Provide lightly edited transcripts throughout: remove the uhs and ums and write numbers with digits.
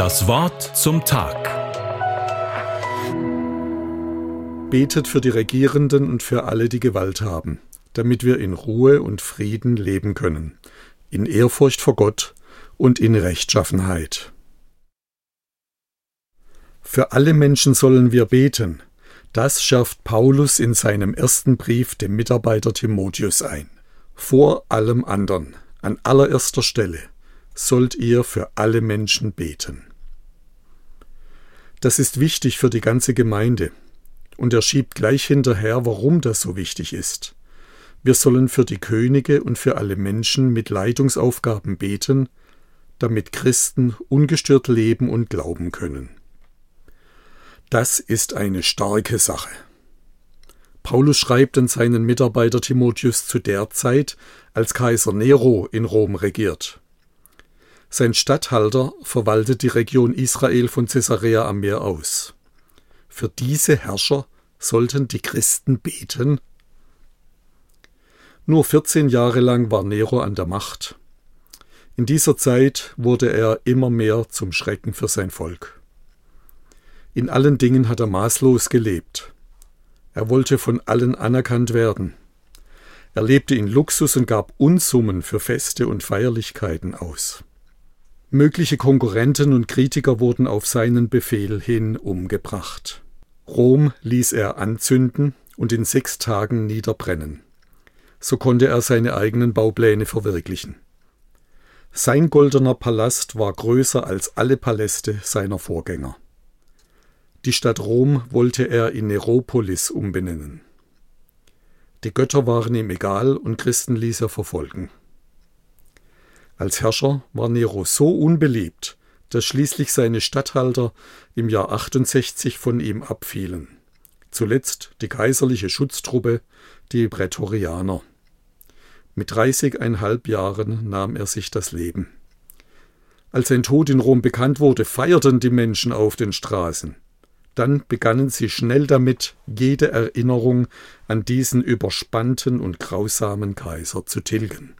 Das Wort zum Tag. Betet für die Regierenden und für alle, die Gewalt haben, damit wir in Ruhe und Frieden leben können, in Ehrfurcht vor Gott und in Rechtschaffenheit. Für alle Menschen sollen wir beten. Das schärft Paulus in seinem ersten Brief dem Mitarbeiter Timotheus ein. Vor allem anderen, an allererster Stelle, sollt ihr für alle Menschen beten. Das ist wichtig für die ganze Gemeinde. Und er schiebt gleich hinterher, warum das so wichtig ist. Wir sollen für die Könige und für alle Menschen mit Leitungsaufgaben beten, damit Christen ungestört leben und glauben können. Das ist eine starke Sache. Paulus schreibt an seinen Mitarbeiter Timotheus zu der Zeit, als Kaiser Nero in Rom regiert. Sein Statthalter verwaltet die Region Israel von Caesarea am Meer aus. Für diese Herrscher sollten die Christen beten? Nur 14 Jahre lang war Nero an der Macht. In dieser Zeit wurde er immer mehr zum Schrecken für sein Volk. In allen Dingen hat er maßlos gelebt. Er wollte von allen anerkannt werden. Er lebte in Luxus und gab Unsummen für Feste und Feierlichkeiten aus. Mögliche Konkurrenten und Kritiker wurden auf seinen Befehl hin umgebracht. Rom ließ er anzünden und in 6 Tagen niederbrennen. So konnte er seine eigenen Baupläne verwirklichen. Sein goldener Palast war größer als alle Paläste seiner Vorgänger. Die Stadt Rom wollte er in Neropolis umbenennen. Die Götter waren ihm egal und Christen ließ er verfolgen. Als Herrscher war Nero so unbeliebt, dass schließlich seine Statthalter im Jahr 68 von ihm abfielen. Zuletzt die kaiserliche Schutztruppe, die Prätorianer. Mit 30,5 Jahren nahm er sich das Leben. Als sein Tod in Rom bekannt wurde, feierten die Menschen auf den Straßen. Dann begannen sie schnell damit, jede Erinnerung an diesen überspannten und grausamen Kaiser zu tilgen.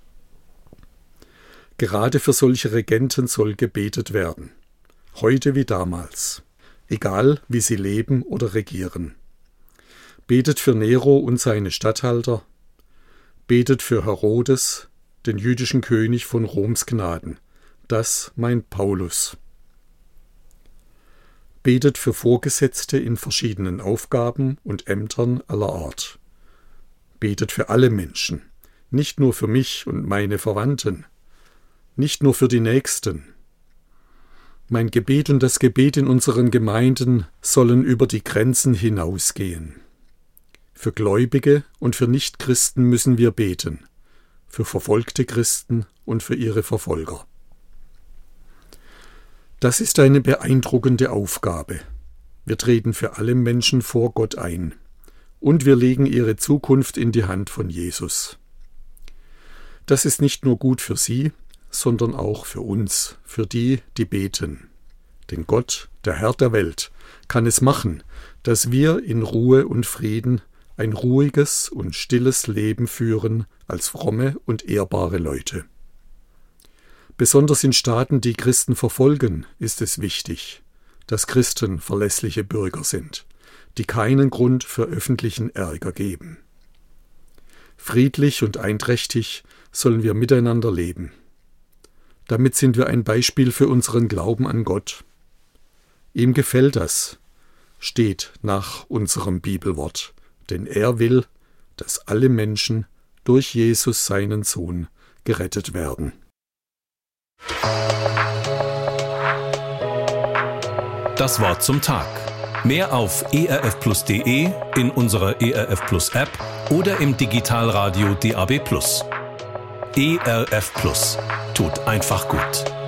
Gerade für solche Regenten soll gebetet werden. Heute wie damals. Egal, wie sie leben oder regieren. Betet für Nero und seine Statthalter. Betet für Herodes, den jüdischen König von Roms Gnaden. Das meint Paulus. Betet für Vorgesetzte in verschiedenen Aufgaben und Ämtern aller Art. Betet für alle Menschen, nicht nur für mich und meine Verwandten, nicht nur für die Nächsten. Mein Gebet und das Gebet in unseren Gemeinden sollen über die Grenzen hinausgehen. Für Gläubige und für Nichtchristen müssen wir beten, für verfolgte Christen und für ihre Verfolger. Das ist eine beeindruckende Aufgabe. Wir treten für alle Menschen vor Gott ein und wir legen ihre Zukunft in die Hand von Jesus. Das ist nicht nur gut für sie, sondern auch für uns, für die, die beten. Denn Gott, der Herr der Welt, kann es machen, dass wir in Ruhe und Frieden ein ruhiges und stilles Leben führen als fromme und ehrbare Leute. Besonders in Staaten, die Christen verfolgen, ist es wichtig, dass Christen verlässliche Bürger sind, die keinen Grund für öffentlichen Ärger geben. Friedlich und einträchtig sollen wir miteinander leben. Damit sind wir ein Beispiel für unseren Glauben an Gott. Ihm gefällt das, steht nach unserem Bibelwort, denn er will, dass alle Menschen durch Jesus, seinen Sohn, gerettet werden. Das Wort zum Tag. Mehr auf erfplus.de, in unserer ERF Plus App oder im Digitalradio DAB+. ERF Plus. Tut einfach gut.